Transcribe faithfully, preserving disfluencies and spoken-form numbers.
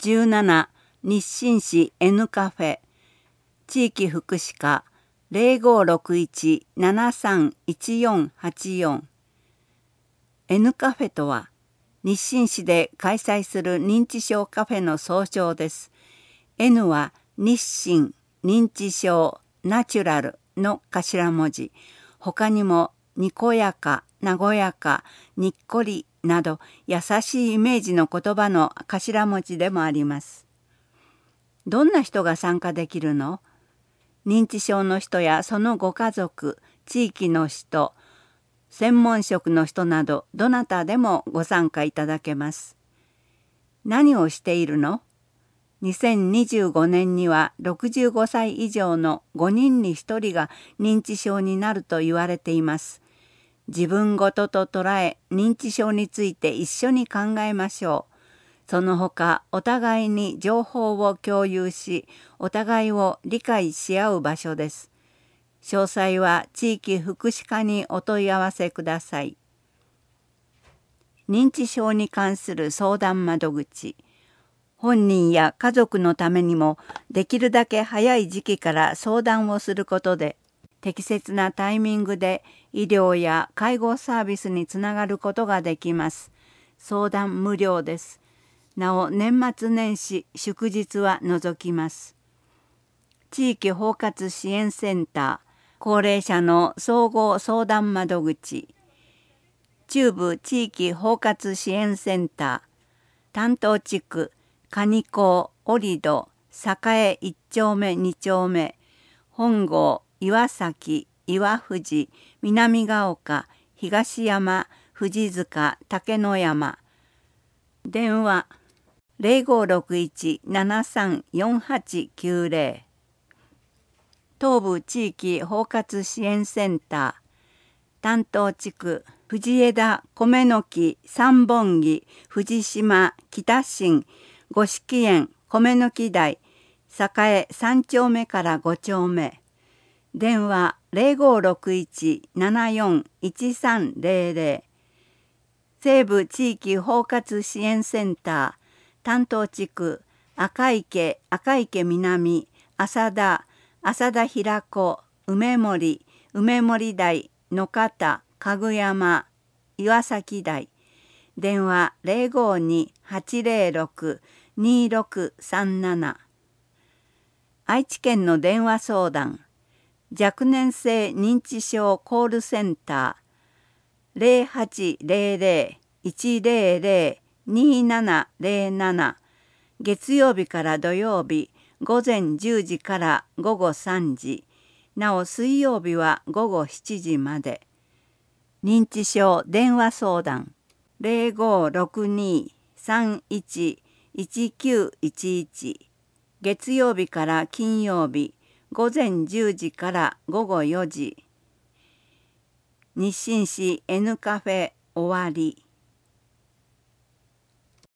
じゅうなな日清市 N カフェ地域福祉課 ゼロごろくいち ななさん いちよんはちよん N カフェとは日清市で開催する認知症カフェの総称です。N は日清、認知症、ナチュラルの頭文字。他にもにこやか、和やか、にっこりなど優しいイメージの言葉の頭文字でもあります。どんな人が参加できるの？認知症の人やそのご家族、地域の人、専門職の人などどなたでもご参加いただけます。何をしているの？にせんにじゅうごねんにはろくじゅうごさい以上のごにんにひとりが認知症になると言われています。自分ごとと捉え、認知症について一緒に考えましょう。その他、お互いに情報を共有し、お互いを理解し合う場所です。詳細は地域福祉課にお問い合わせください。認知症に関する相談窓口。本人や家族のためにもできるだけ早い時期から相談をすることで、適切なタイミングで医療や介護サービスにつながることができます。相談無料です。なお、年末年始、祝日は除きます。地域包括支援センター、高齢者の総合相談窓口、中部地域包括支援センター、担当地区、蟹甲、折戸、栄いっ丁目に丁目、本郷、岩崎、岩藤、南ヶ丘、東山、藤塚、竹野山。電話ゼロごろくいち ななさん よんはちきゅうゼロ。東部地域包括支援センター、担当地区、藤枝、米の木、三本木、藤島、北新、五色園、米の木台、栄さん丁目からご丁目。電話ゼロごろくいち ななよん いちさんゼロゼロ。西部地域包括支援センター、担当地区、赤池、赤池南、浅田、浅田平子、梅森、梅森台、野方、かぐやま、岩崎台。電話ゼロごに はちゼロろく にろくさんなな。愛知県の電話相談、若年性認知症コールセンター、ゼロはちゼロゼロ いちゼロゼロ にななゼロなな。月曜日から土曜日、午前じゅうじから午後さんじ。なお水曜日は午後しちじまで。認知症電話相談ゼロごろくに さんいち いちきゅういちいち。月曜日から金曜日、午前じゅうじから午後よじ。日清市 N カフェ終わり。